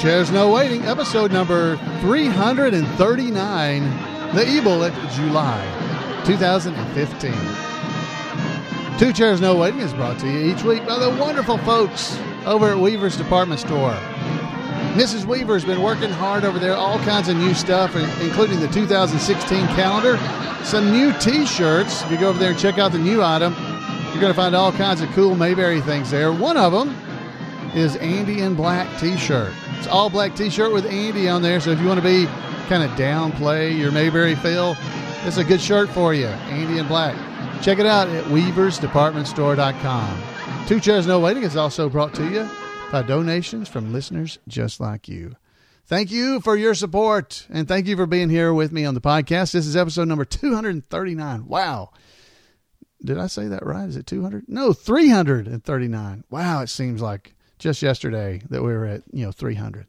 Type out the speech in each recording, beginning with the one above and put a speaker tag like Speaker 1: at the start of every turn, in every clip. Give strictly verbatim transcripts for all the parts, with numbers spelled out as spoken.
Speaker 1: Chairs No Waiting, episode number three hundred thirty-nine, the E-Bullet, July twenty fifteen. Two Chairs No Waiting is brought to you each week by the wonderful folks over at Weaver's Department Store. Missus Weaver's been working hard over there, all kinds of new stuff, including the two thousand sixteen calendar, some new T-shirts. If you go over there and check out the new item, you're going to find all kinds of cool Mayberry things there. One of them is Andy in Black T-shirt. It's all black T-shirt with Andy on there, so if you want to be kind of downplay your Mayberry feel, it's a good shirt for you, Andy in Black. Check it out at weavers department store dot com. Two Chairs No Waiting is also brought to you by donations from listeners just like you. Thank you for your support, and thank you for being here with me on the podcast. This is episode number two hundred thirty-nine. Wow. Did I say that right? Is it two hundred? No, three hundred thirty-nine. Wow, it seems like just yesterday that we were at, you know, three hundred.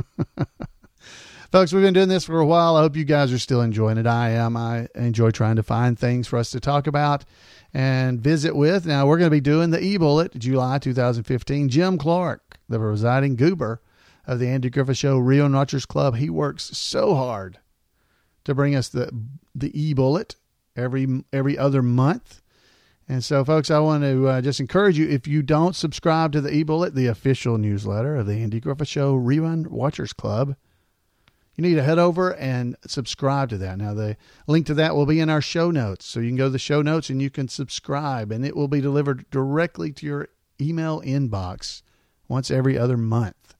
Speaker 1: Folks, we've been doing this for a while. I hope you guys are still enjoying it. I am. I enjoy trying to find things for us to talk about and visit with. Now, we're going to be doing the E-Bullet, July twenty fifteen. Jim Clark, the presiding goober of the Andy Griffith Show Rio Notchers Club. He works so hard to bring us the the E-Bullet every every other month. And so, folks, I want to uh, just encourage you, if you don't subscribe to the E-Bullet, the official newsletter of the Andy Griffith Show Rerun Watchers Club, you need to head over and subscribe to that. Now, the link to that will be in our show notes. So you can go to the show notes and you can subscribe, and it will be delivered directly to your email inbox once every other month.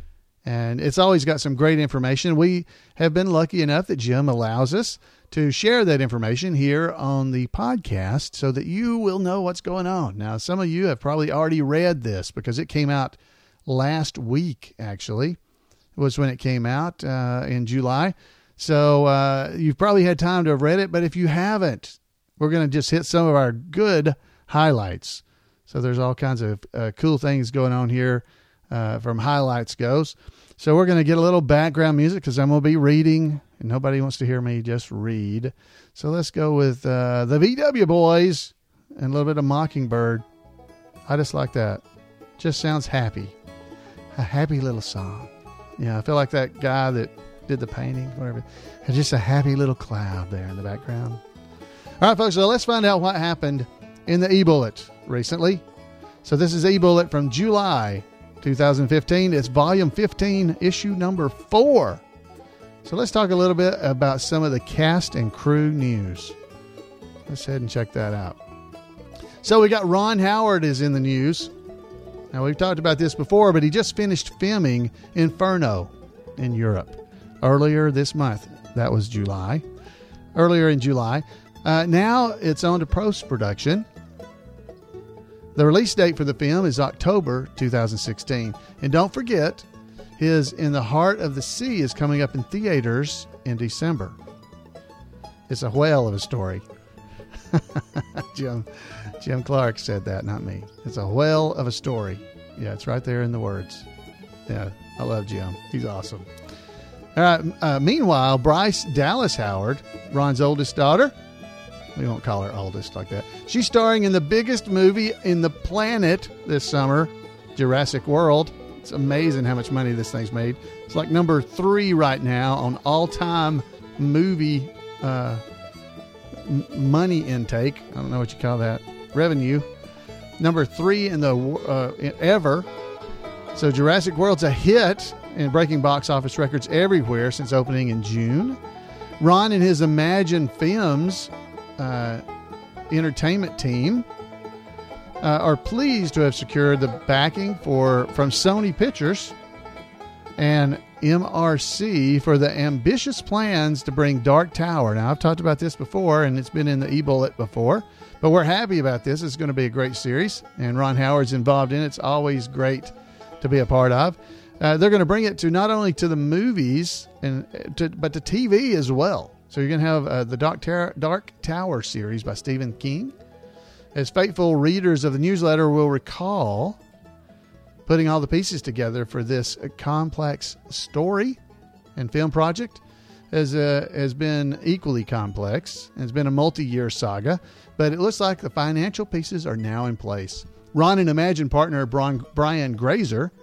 Speaker 1: And it's always got some great information. We have been lucky enough that Jim allows us to share that information here on the podcast so that you will know what's going on. Now, some of you have probably already read this because it came out last week, actually. It was when it came out uh, in July. So uh, you've probably had time to have read it, but if you haven't, we're going to just hit some of our good highlights. So there's all kinds of uh, cool things going on here uh, from highlights goes. So we're going to get a little background music because I'm going to be reading, and nobody wants to hear me just read. So let's go with uh, the V W Boys and a little bit of Mockingbird. I just like that. Just sounds happy. A happy little song. Yeah, I feel like that guy that did the painting, whatever. Had just a happy little cloud there in the background. All right, folks, so let's find out what happened in the E-Bullet recently. So this is E-Bullet from July twenty fifteen. It's volume fifteen, issue number four. So let's talk a little bit about some of the cast and crew news. Let's head and check that out. So we got Ron Howard is in the news. Now, we've talked about this before, but he just finished filming Inferno in Europe earlier this month. That was July. Earlier in July. Uh, now it's on to post-production. The release date for the film is October twenty sixteen. And don't forget, his In the Heart of the Sea is coming up in theaters in December. It's a whale of a story. Jim, Jim Clark said that, not me. It's a whale of a story. Yeah, it's right there in the words. Yeah, I love Jim. He's awesome. All right. Uh, meanwhile, Bryce Dallas Howard, Ron's oldest daughter, we won't call her oldest like that. She's starring in the biggest movie in the planet this summer, Jurassic World. It's amazing how much money this thing's made. It's like number three right now on all-time movie uh, m- money intake. I don't know what you call that. Revenue. Number three in the uh, ever. So Jurassic World's a hit and breaking box office records everywhere since opening in June. Ron and his Imagine Films uh, entertainment team uh, are pleased to have secured the backing for from Sony Pictures and M R C for the ambitious plans to bring Dark Tower. Now, I've talked about this before, and it's been in the E-Bullet before, but we're happy about this. It's going to be a great series, and Ron Howard's involved in it. It's always great to be a part of. Uh, they're going to bring it to not only to the movies, and to, but to T V as well. So you're going to have uh, the Dark, Ter- Dark Tower series by Stephen King. As faithful readers of the newsletter will recall, putting all the pieces together for this complex story and film project has, uh, has been equally complex. It's been a multi-year saga, but it looks like the financial pieces are now in place. Ron and Imagine partner Brian Grazer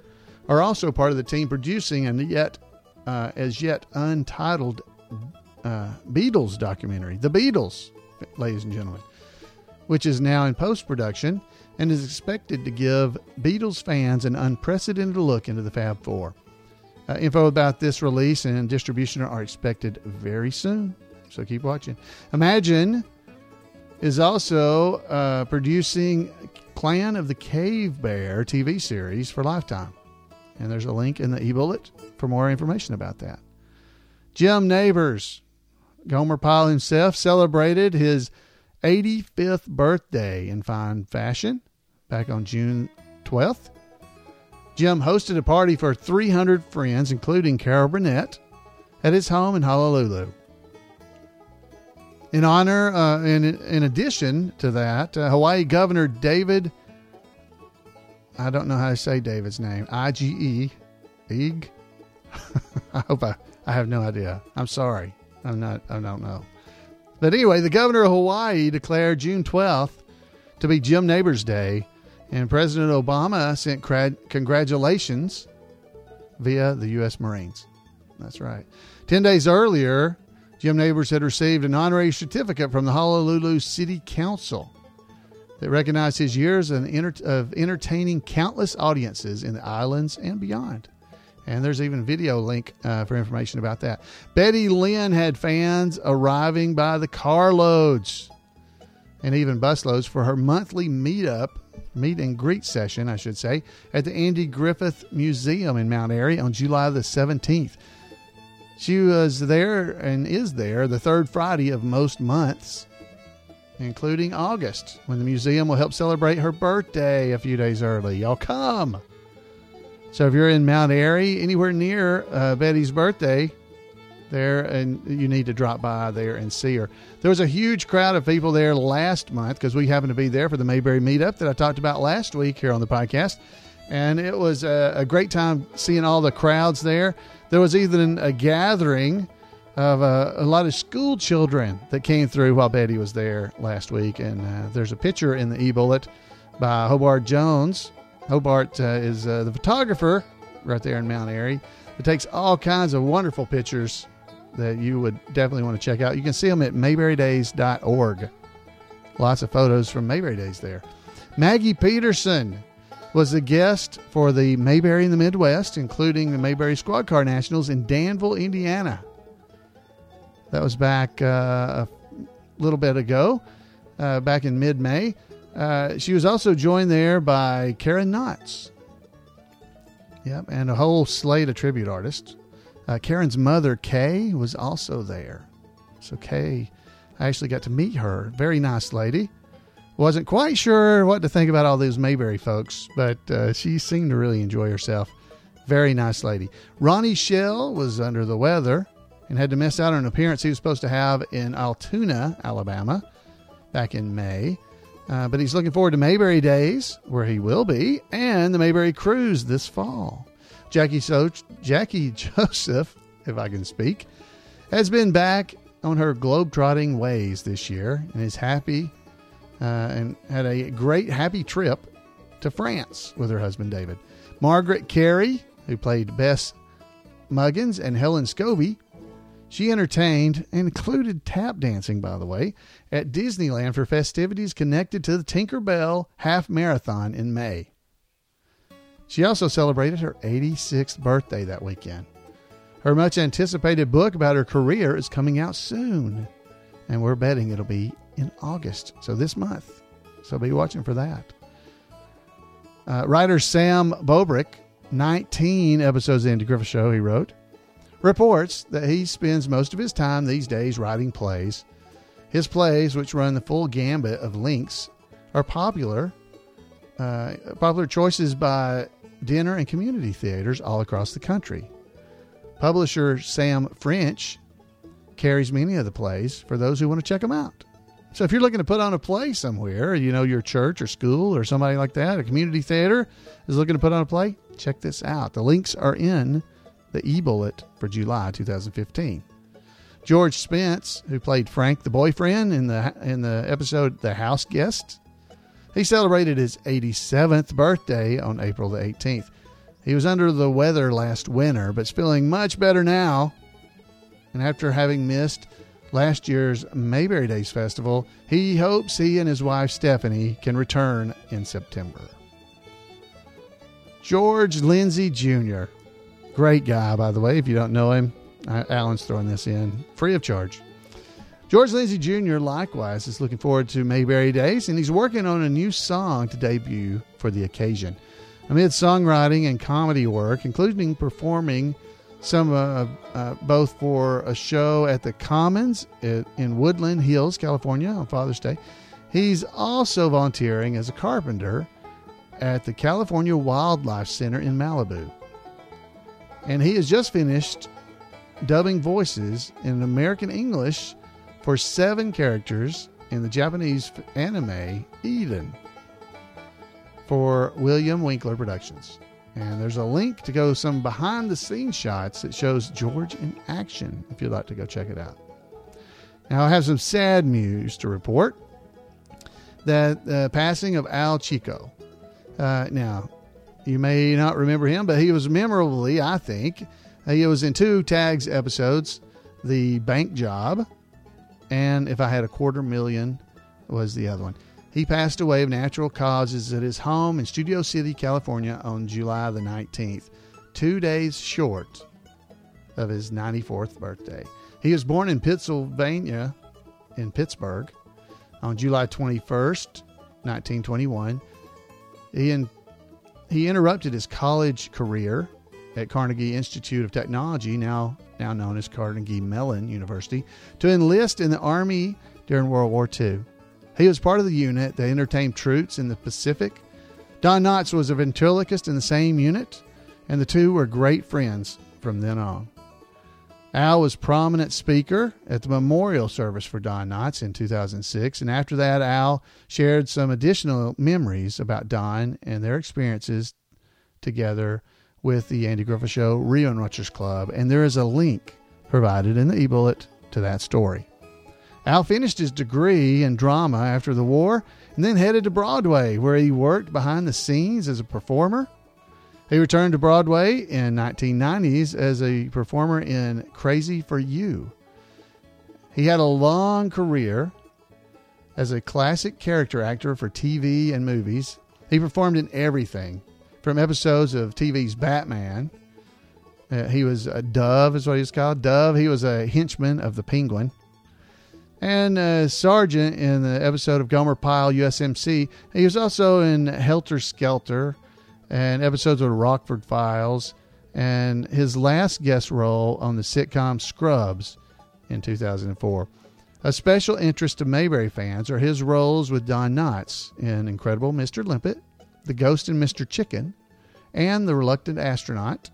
Speaker 1: are also part of the team producing and yet uh, as yet untitled uh, Beatles documentary, The Beatles, ladies and gentlemen, which is now in post-production and is expected to give Beatles fans an unprecedented look into the Fab Four. Uh, info about this release and distribution are expected very soon, so keep watching. Imagine is also uh, producing Clan of the Cave Bear T V series for Lifetime. And there's a link in the e-bullet for more information about that. Jim Nabors, Gomer Pyle himself, celebrated his eighty-fifth birthday in fine fashion back on June twelfth. Jim hosted a party for three hundred friends, including Carol Burnett, at his home in Honolulu. In honor, uh, in, in addition to that, uh, Hawaii Governor David, I don't know how to say David's name, I G E, Ig? I hope I, I have no idea. I'm sorry. I'm not, I don't know. But anyway, the governor of Hawaii declared June twelfth to be Jim Nabors Day, and President Obama sent cra- congratulations via the U S Marines. That's right. Ten days earlier, Jim Nabors had received an honorary certificate from the Honolulu City Council that recognized his years of, enter- of entertaining countless audiences in the islands and beyond. And there's even a video link uh, for information about that. Betty Lynn had fans arriving by the carloads and even busloads for her monthly meetup, meet and greet session, I should say, at the Andy Griffith Museum in Mount Airy on July the seventeenth. She was there and is there the third Friday of most months, including August, when the museum will help celebrate her birthday a few days early. Y'all come. So if you're in Mount Airy, anywhere near uh, Betty's birthday, there, and you need to drop by there and see her. There was a huge crowd of people there last month because we happened to be there for the Mayberry meetup that I talked about last week here on the podcast. And it was a, a great time seeing all the crowds there. There was even a gathering of uh, a lot of school children that came through while Betty was there last week. And uh, there's a picture in the e-bullet by Hobart Jones. Hobart uh, is uh, the photographer right there in Mount Airy. It takes all kinds of wonderful pictures that you would definitely want to check out. You can see them at mayberry days dot org. Lots of photos from Mayberry Days there. Maggie Peterson was the guest for the Mayberry in the Midwest, including the Mayberry Squad Car Nationals in Danville, Indiana. That was back uh, a little bit ago, uh, back in mid-May. Uh, she was also joined there by Karen Knotts. Yep, and a whole slate of tribute artists. Uh, Karen's mother, Kay, was also there. So Kay, I actually got to meet her. Very nice lady. Wasn't quite sure what to think about all these Mayberry folks, but uh, she seemed to really enjoy herself. Very nice lady. Ronnie Shell was under the weather and had to miss out on an appearance he was supposed to have in Altoona, Alabama, back in May. Uh, but he's looking forward to Mayberry Days, where he will be, and the Mayberry Cruise this fall. Jackie, so- Jackie Joseph, if I can speak, has been back on her globe-trotting ways this year and is happy uh, and had a great happy trip to France with her husband David. Margaret Carey, who played Bess Muggins and Helen Scobie, she entertained and included tap dancing, by the way, at Disneyland for festivities connected to the Tinkerbell Half Marathon in May. She also celebrated her eighty-sixth birthday that weekend. Her much-anticipated book about her career is coming out soon, and we're betting it'll be in August, so this month. So be watching for that. Uh, writer Sam Bobrick, nineteen episodes into Griffith Show he wrote, reports that he spends most of his time these days writing plays. His plays, which run the full gambit of lengths, are popular, uh, popular choices by dinner and community theaters all across the country. Publisher Sam French carries many of the plays for those who want to check them out. So if you're looking to put on a play somewhere, you know, your church or school or somebody like that, a community theater is looking to put on a play, check this out. The links are in the e-bullet for July twenty fifteen. George Spence, who played Frank the boyfriend in the in the episode The House Guest, he celebrated his eighty-seventh birthday on April the eighteenth. He was under the weather last winter, but is feeling much better now. And after having missed last year's Mayberry Days Festival, he hopes he and his wife Stephanie can return in September. George Lindsey Junior Great guy, by the way, if you don't know him. Alan's throwing this in free of charge. George Lindsey Junior likewise is looking forward to Mayberry Days, and he's working on a new song to debut for the occasion. Amid songwriting and comedy work, including performing some uh, uh, both for a show at the Commons in Woodland Hills, California on Father's Day, he's also volunteering as a carpenter at the California Wildlife Center in Malibu. And he has just finished dubbing voices in American English for seven characters in the Japanese anime Eden for William Winkler Productions. And there's a link to go some behind the scenes shots that shows George in action if you'd like to go check it out. Now I have some sad news to report. That uh, passing of Al Chico. Uh, now, you may not remember him, but he was memorably, I think, uh, he was in two Tags episodes, The Bank Job, and If I Had a Quarter Million was the other one. He passed away of natural causes at his home in Studio City, California on July the nineteenth, two days short of his ninety-fourth birthday. He was born in Pennsylvania, in Pittsburgh, on July twenty-first, nineteen twenty-one. He, in, he interrupted his college career at Carnegie Institute of Technology, now, now known as Carnegie Mellon University, to enlist in the Army during World War Two. He was part of the unit that entertained troops in the Pacific. Don Knotts was a ventriloquist in the same unit, and the two were great friends from then on. Al was prominent speaker at the memorial service for Don Knotts in two thousand six, and after that, Al shared some additional memories about Don and their experiences together with the Andy Griffith Show Reenwatchers Club, and there is a link provided in the e-bullet to that story. Al finished his degree in drama after the war and then headed to Broadway, where he worked behind the scenes as a performer. He returned to Broadway in nineteen nineties as a performer in Crazy for You. He had a long career as a classic character actor for T V and movies. He performed in everything, from episodes of T V's Batman. Uh, he was a Dove, is what he was called. Dove. He was a henchman of the Penguin. And uh, Sergeant in the episode of Gomer Pyle, U S M C. He was also in Helter Skelter and episodes of the Rockford Files, and his last guest role on the sitcom Scrubs in two thousand four. A special interest to Mayberry fans are his roles with Don Knotts in Incredible Mister Limpet, The Ghost and Mister Chicken, and The Reluctant Astronaut.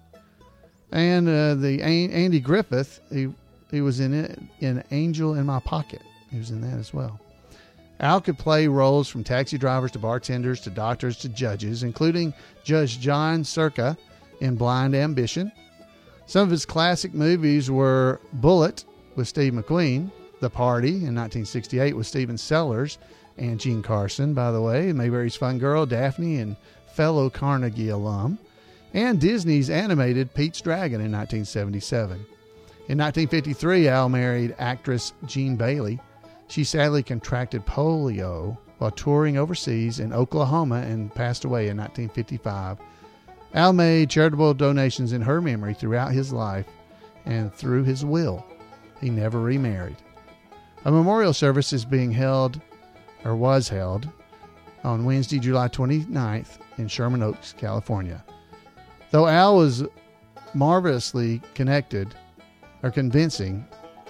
Speaker 1: And uh, the A- Andy Griffith, he he was in it in Angel in My Pocket. He was in that as well. Al could play roles from taxi drivers to bartenders to doctors to judges, including Judge John Circa in Blind Ambition. Some of his classic movies were Bullet with Steve McQueen, The Party in nineteen sixty-eight with Steven Sellers and Gene Carson, by the way, Mayberry's Fun Girl, Daphne, and fellow Carnegie alum, and Disney's animated Pete's Dragon in nineteen seventy-seven. In nineteen fifty-three, Al married actress Jean Bailey. She sadly contracted polio while touring overseas in Oklahoma and passed away in nineteen fifty-five. Al made charitable donations in her memory throughout his life, and through his will, he never remarried. A memorial service is being held, or was held, on Wednesday, July twenty-ninth in Sherman Oaks, California. Though Al was marvelously connected, or convincing,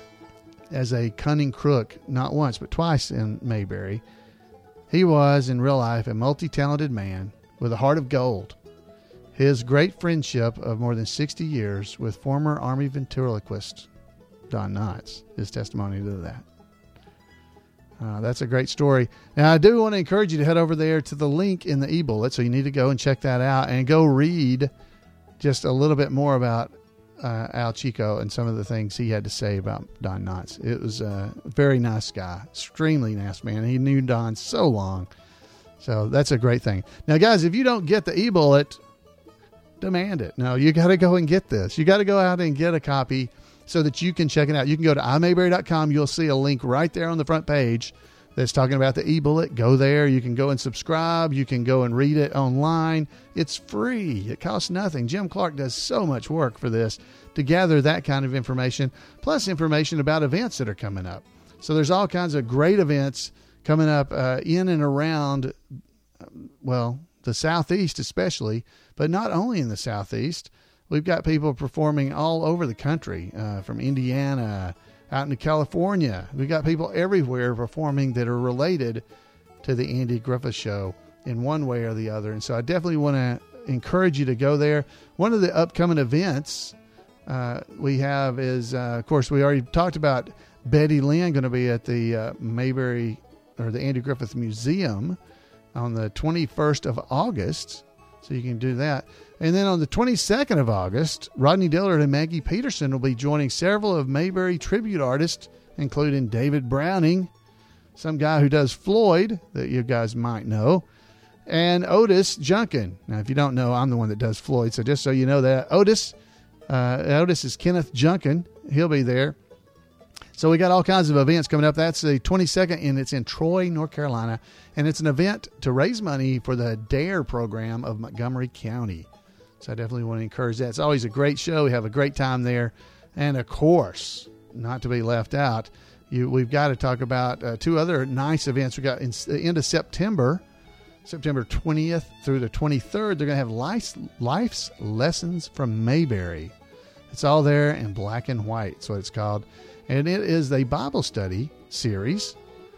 Speaker 1: as a cunning crook, not once but twice in Mayberry, he was, in real life, a multi-talented man with a heart of gold. His great friendship of more than sixty years with former Army ventriloquist Don Knotts is testimony to that. Uh, that's a great story. Now, I do want to encourage you to head over there to the link in the e-bullet, so you need to go and check that out and go read just a little bit more about Uh, Al Chico and some of the things he had to say about Don Knotts. It was a very nice guy, extremely nice man. He knew Don so long. So that's a great thing. Now, guys, if you don't get the e-bullet, demand it. No, you got to go and get this. You got to go out and get a copy so that you can check it out. You can go to i mayberry dot com. You'll see a link right there on the front page that's talking about the e-bullet. Go there. You can go and subscribe. You can go and read it online. It's free. It costs nothing. Jim Clark does so much work for this to gather that kind of information, plus information about events that are coming up. So there's all kinds of great events coming up uh, in and around, well, the Southeast especially, but not only in the Southeast. We've got people performing all over the country, uh, from Indiana out into California. We've got people everywhere performing that are related to the Andy Griffith Show in one way or the other. And so I definitely want to encourage you to go there. One of the upcoming events uh, we have is, uh, of course, we already talked about Betty Lynn going to be at the uh, Mayberry or the Andy Griffith Museum on the twenty-first of August. So you can do that. And then on the twenty-second of August, Rodney Dillard and Maggie Peterson will be joining several of Mayberry tribute artists, including David Browning, some guy who does Floyd that you guys might know, and Otis Junkin. Now, if you don't know, I'm the one that does Floyd. So just so you know that, Otis, uh, Otis is Kenneth Junkin. He'll be there. So we got all kinds of events coming up. That's the twenty-second, and it's in Troy, North Carolina. And it's an event to raise money for the DARE program of Montgomery County. So I definitely want to encourage that. It's always a great show. We have a great time there. And, of course, not to be left out, you, we've got to talk about uh, two other nice events. We got in the end of September, September twentieth through the twenty-third. They're going to have Life's, Life's Lessons from Mayberry. It's all there in black and white. That's what it's called. And it is a Bible study series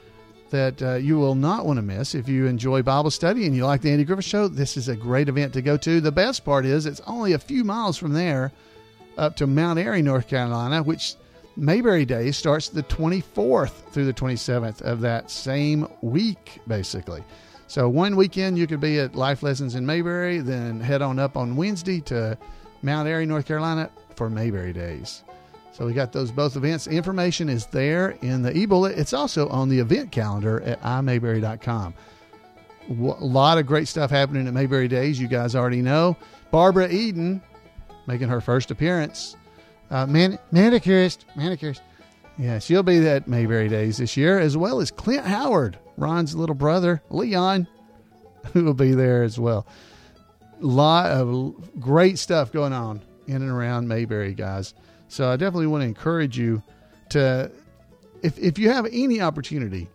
Speaker 1: that uh, you will not want to miss. If you enjoy Bible study and you like the Andy Griffith Show, this is a great event to go to. The best part is it's only a few miles from there up to Mount Airy, North Carolina, which Mayberry Day starts the twenty-fourth through the twenty-seventh of that same week, basically. So one weekend you could be at Life Lessons in Mayberry, then head on up on Wednesday to Mount Airy, North Carolina for Mayberry Days. So we got those both events. Information is there in the e-bullet. It's also on the event calendar at i mayberry dot com. A lot of great stuff happening at Mayberry Days. You guys already know. Barbara Eden making her first appearance. Uh, man- manicurist. Manicurist. Yeah, she'll be at Mayberry Days this year, as well as Clint Howard, Ron's little brother, Leon, who will be there as well. A lot of great stuff going on in and around Mayberry, guys. So I definitely want to encourage you to, if if you have any opportunity,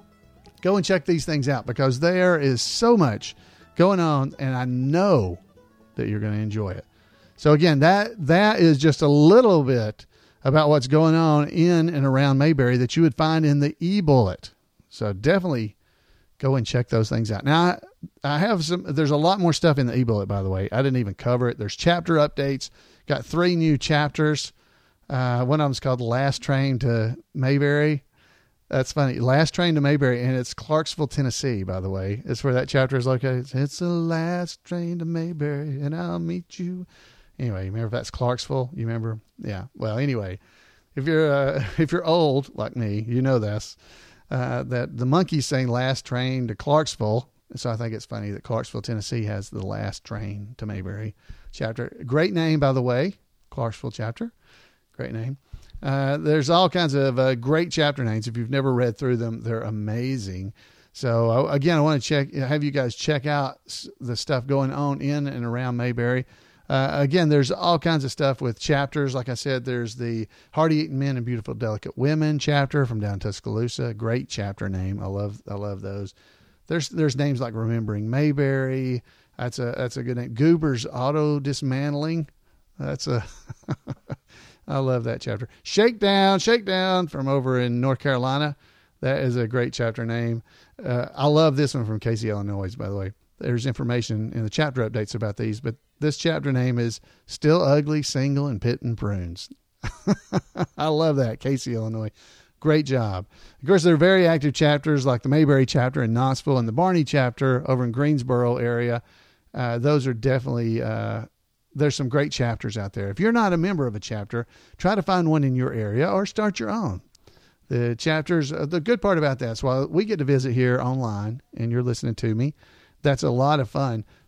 Speaker 1: go and check these things out, because there is so much going on, and I know that you're going to enjoy it. So again, that that is just a little bit about what's going on in and around Mayberry that you would find in the e-bullet. So definitely go and check those things out. Now, I, I have some, there's a lot more stuff in the e-bullet, by the way. I didn't even cover it. There's chapter updates. Got three new chapters. Uh, one of them's called The Last Train to Mayberry. That's funny. Last Train to Mayberry, and it's Clarksville, Tennessee, by the way. It's where that chapter is located. It's the last train to Mayberry, and I'll meet you. Anyway, you remember if that's Clarksville? You remember? Yeah. Well, anyway, if you're uh, if you're old like me, you know this. Uh, that the Monkees saying "Last Train to Clarksville." So I think it's funny that Clarksville, Tennessee, has the Last Train to Mayberry chapter. Great name, by the way, Clarksville chapter. Great name. Uh, there's all kinds of uh, great chapter names. If you've never read through them, they're amazing. So uh, again, I want to check, have you guys check out the stuff going on in and around Mayberry. Uh, again, there's all kinds of stuff with chapters. Like I said, there's the Hearty Eating Men and Beautiful Delicate Women chapter from down Tuscaloosa. Great chapter name. I love, I love those. There's, there's names like Remembering Mayberry. That's a, that's a good name. Goober's Auto Dismantling. That's a, I love that chapter. Shakedown, Shakedown from over in North Carolina. That is a great chapter name. Uh, I love this one from Casey, Illinois, by the way. There's information in the chapter updates about these, but this chapter name is Still Ugly, Single, and Pitting Prunes. I love that, Casey, Illinois. Great job. Of course, there are very active chapters like the Mayberry chapter in Knoxville and the Barney chapter over in Greensboro area. Uh, those are definitely, uh, there's some great chapters out there. If you're not a member of a chapter, try to find one in your area or start your own. The chapters, uh, the good part about that is while we get to visit here online and you're listening to me, that's a lot of fun.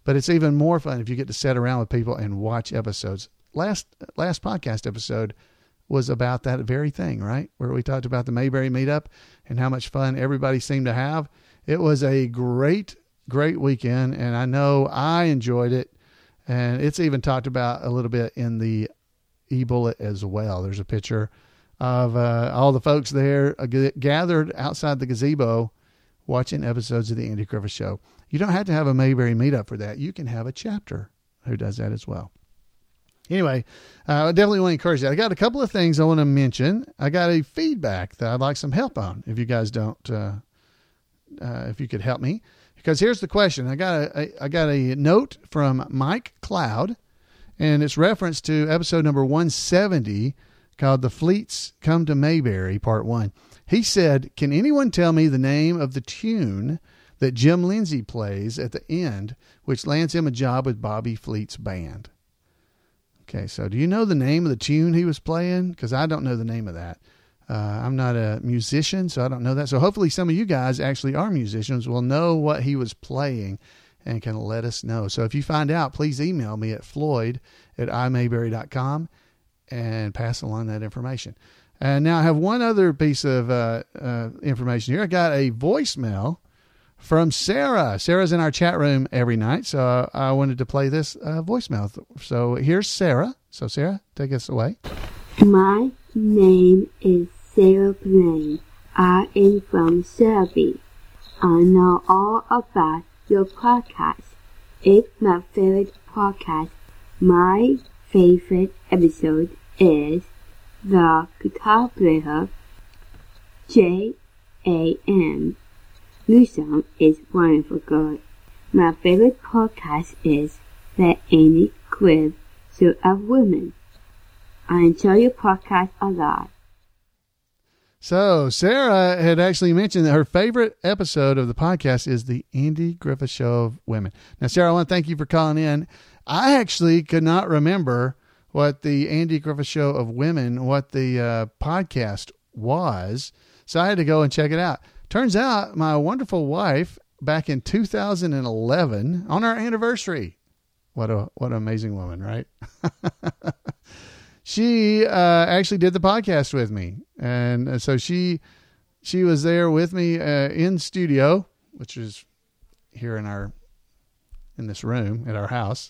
Speaker 1: but it's even more fun if you get to sit around with people and watch episodes. Last last podcast episode was about that very thing, right? Where we talked about the Mayberry meetup and how much fun everybody seemed to have. It was a great, great weekend, and I know I enjoyed it. And it's even talked about a little bit in the e-bullet as well. There's a picture of uh, all the folks there uh, g- gathered outside the gazebo watching episodes of the Andy Griffith Show. You don't have to have a Mayberry meetup for that. You can have a chapter who does that as well. Anyway, uh, I definitely want to encourage that. I got a couple of things I want to mention. I got a feedback that I'd like some help on. If you guys don't, uh, uh, if you could help me, because here's the question. I got a, a I got a note from Mike Cloud, and it's reference to episode number one seventy called "The Fleets Come to Mayberry" Part One. He said, "Can anyone tell me the name of the tune that Jim Lindsay plays at the end, which lands him a job with Bobby Fleet's band?" Okay, so do you know the name of the tune he was playing? Because I don't know the name of that. Uh, I'm not a musician, so I don't know that. So hopefully some of you guys actually are musicians, will know what he was playing and can let us know. So if you find out, please email me at floyd at i mayberry dot com and pass along that information. And now I have one other piece of uh, uh, information here. I got a voicemail from Sarah. Sarah's in our chat room every night, so I wanted to play this uh, voicemail. So here's Sarah. So Sarah, take us away.
Speaker 2: My name is Sarah Blaine. I am from Serbia. I know all about your podcast. It's my favorite podcast. My favorite episode is The Guitar Player, J A M New song is wonderful good. My favorite podcast is The Andy Griffith Show of Women. I enjoy your podcast a lot.
Speaker 1: So Sarah had actually mentioned that her favorite episode of the podcast is the Andy Griffith Show of Women. Now, Sarah, I want to thank you for calling in. I actually could not remember what the Andy Griffith Show of Women, what the uh, podcast was, so I had to go and check it out. Turns out my wonderful wife, back in two thousand eleven, on our anniversary, what a what an amazing woman, right? She uh, actually did the podcast with me, and so she she was there with me uh, in studio, which is here in our in this room at our house.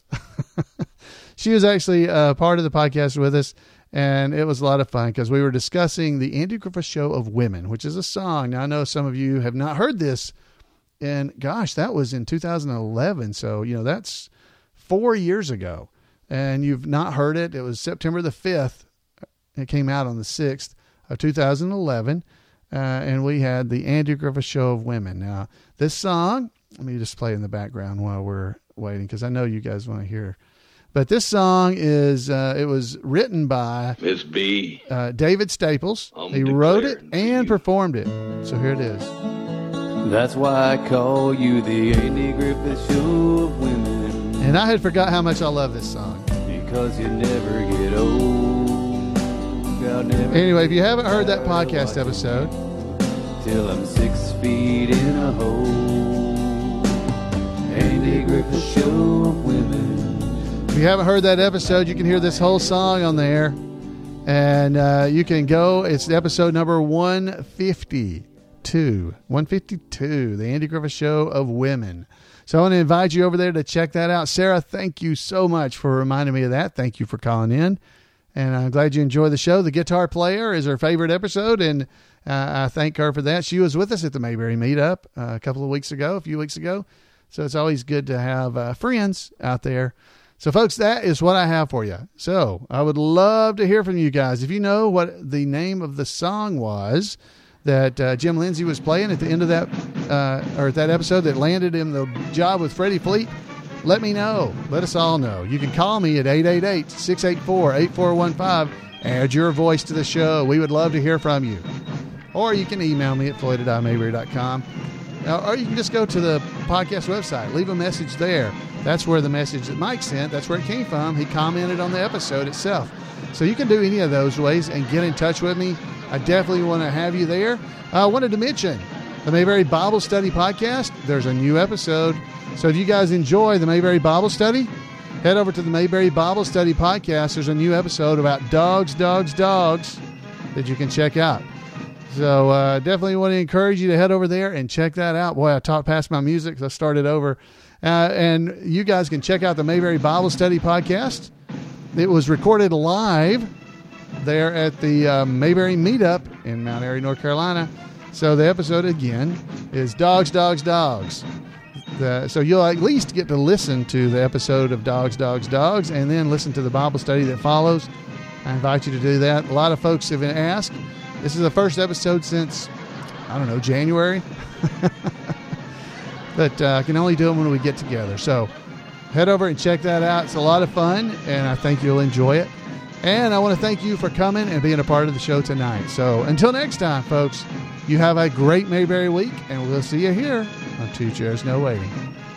Speaker 1: She was actually uh, part of the podcast with us. And it was a lot of fun because we were discussing the Andy Griffith Show of Women, which is a song. Now, I know some of you have not heard this. And gosh, that was in two thousand eleven. So, you know, that's four years ago. And you've not heard it. It was September the fifth. It came out on the sixth of two thousand eleven. Uh, and we had the Andy Griffith Show of Women. Now, this song, let me just play in the background while we're waiting because I know you guys want to hear. But this song is, uh, it was written by
Speaker 3: Miss B.
Speaker 1: Uh, David Staples.
Speaker 3: I'm
Speaker 1: he wrote it
Speaker 3: declaring
Speaker 1: and
Speaker 3: to you.
Speaker 1: performed it. So here it is.
Speaker 4: That's why I call you the Andy Griffith Show of Women.
Speaker 1: And I had forgot how much I love this song.
Speaker 4: Because you never get old. God never
Speaker 1: Anyway, if you haven't heard that podcast episode,
Speaker 4: till I'm six feet in a hole. Andy Griffith Show of Women.
Speaker 1: if you haven't heard that episode, you can hear this whole song on there. And uh, you can go, it's episode number one fifty-two. one fifty-two, the Andy Griffith Show of Women. So I want to invite you over there to check that out. Sarah, thank you so much for reminding me of that. Thank you for calling in. And I'm glad you enjoy the show. The Guitar Player is her favorite episode, and uh, I thank her for that. She was with us at the Mayberry meetup uh, a couple of weeks ago, a few weeks ago. So it's always good to have uh, friends out there. So, folks, that is what I have for you. So I would love to hear from you guys. If you know what the name of the song was that uh, Jim Lindsay was playing at the end of that, uh, or that episode that landed him the job with Freddie Fleet, let me know. Let us all know. You can call me at eight eight eight, six eight four, eight four one five. Add your voice to the show. We would love to hear from you. Or you can email me at floyd at i mayberry dot com. Or you can just go to the podcast website. Leave a message there. That's where the message that Mike sent, that's where it came from. He commented on the episode itself. So you can do any of those ways and get in touch with me. I definitely want to have you there. I wanted to mention the Mayberry Bible Study Podcast. There's a new episode. So if you guys enjoy the Mayberry Bible Study, head over to the Mayberry Bible Study Podcast. There's a new episode about dogs, dogs, dogs that you can check out. So uh, definitely want to encourage you to head over there and check that out. Boy, I talked past my music because I started over. Uh, and you guys can check out the Mayberry Bible Study Podcast. It was recorded live there at the uh, Mayberry Meetup in Mount Airy, North Carolina. So the episode, again, is Dogs, Dogs, Dogs. The, so you'll at least get to listen to the episode of Dogs, Dogs, Dogs, and then listen to the Bible study that follows. I invite you to do that. A lot of folks have been asked. This is the first episode since, I don't know, January. But uh, I can only do them when we get together. So head over and check that out. It's a lot of fun, and I think you'll enjoy it. And I want to thank you for coming and being a part of the show tonight. So until next time, folks, you have a great Mayberry week, and we'll see you here on Two Chairs No Waiting.